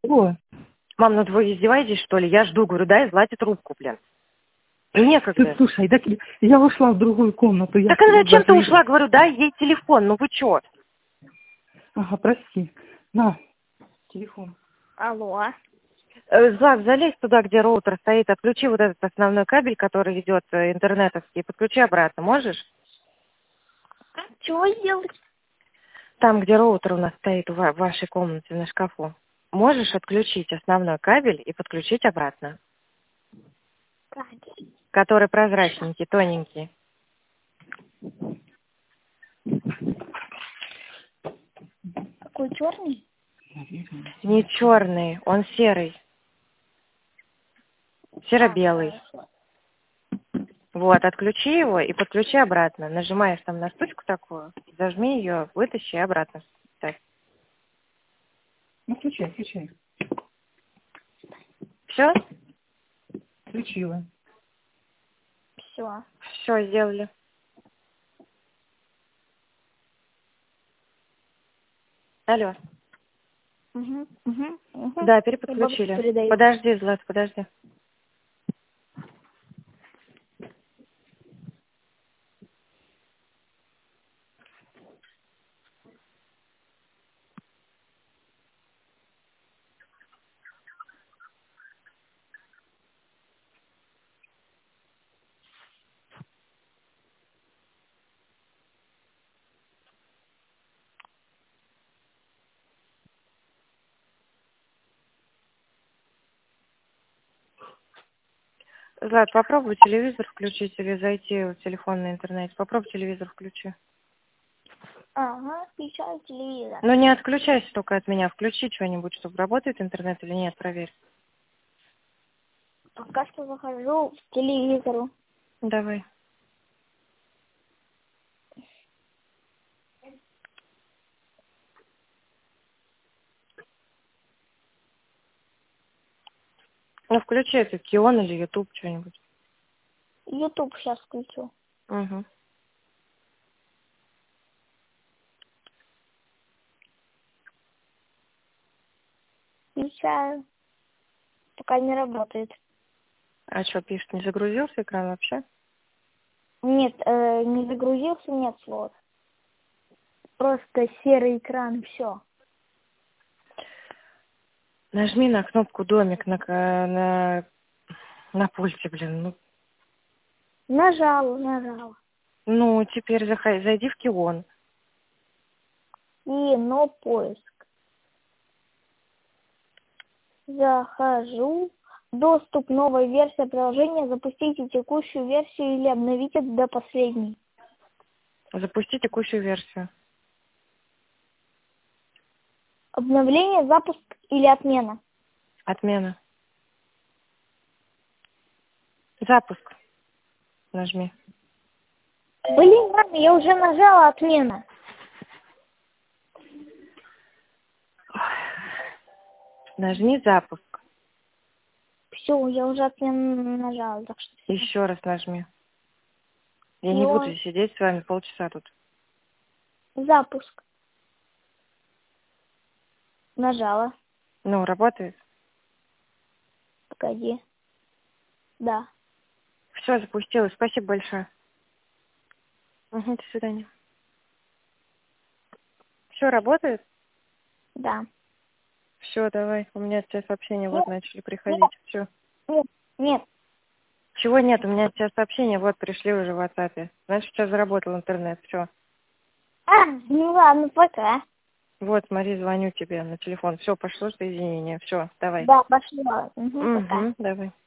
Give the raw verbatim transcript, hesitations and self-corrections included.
О, Мам, ну вы издеваетесь, что ли? Я жду, говорю, дай Злате трубку, блин. Некогда. ты слушай, так я ушла в другую комнату. Я Так а зачем ты даже- ушла? Говорю, дай ей телефон, ну вы чё? Ага, прости. На, телефон. Алло. Э, Злат, залезь туда, где роутер стоит, отключи вот этот основной кабель, который ведет э, интернетовский, подключи обратно, можешь? Чего сделать? Там, где роутер у нас стоит в ва- в вашей комнате на шкафу. Можешь отключить основной кабель и подключить обратно, Кабель. который прозрачненький, тоненький. Какой черный? Не черный, он серый, серо-белый. Вот, отключи его и подключи обратно. Нажимаешь там на штучку такую, зажми ее, вытащи и обратно ставь. Ну, включай, включай. Все? Включила. Все. Все, сделали. Алло. Угу, угу, угу. Да, переподключили. Подожди, Злат, подожди. Злат, попробуй телевизор включить или зайти в телефон на интернет. Попробуй телевизор включи. Ага, включаю телевизор. Но не отключайся только от меня. Включи что-нибудь, чтобы работает интернет или нет, проверь. Пока что захожу в телевизору. Давай. Ну, включи это Кион или Ютуб, что-нибудь. Ютуб сейчас включу. Угу. Включаю. Пока не работает. А что, пишет, не загрузился экран вообще? Нет, э, не загрузился, нет слов. Просто серый экран, все. Нажми на кнопку домик на, ка- на, на пульте, блин. Ну, Нажала, нажала. ну теперь заходи, зайди в Кион. И, но поиск. Захожу. Доступ, новая версия приложения. Запустите текущую версию или обновите до последней. Запусти текущую версию. Обновление, запуск или отмена. Отмена. Запуск. Нажми. Блин, мама, я уже нажала отмена. Нажми запуск. Все, я уже отмену нажала. Так что всё. Еще раз нажми. Я не Кион. буду сидеть с вами полчаса тут. Запуск. Нажала. Ну, работает? Погоди. Да. Все, запустилось. Спасибо большое. Угу, до свидания. Все, работает? Да. Все, давай. У меня от тебя сообщения вот Нет, начали приходить. Все. Нет, нет. Чего нет? У меня от тебя сообщения вот пришли уже в WhatsApp. Значит, сейчас заработал интернет. Все. А, ну ладно, пока. Вот, смотри, звоню тебе на телефон. Все, пошло соединение. Все, давай. Да, пошла. Угу, пока. Угу, давай.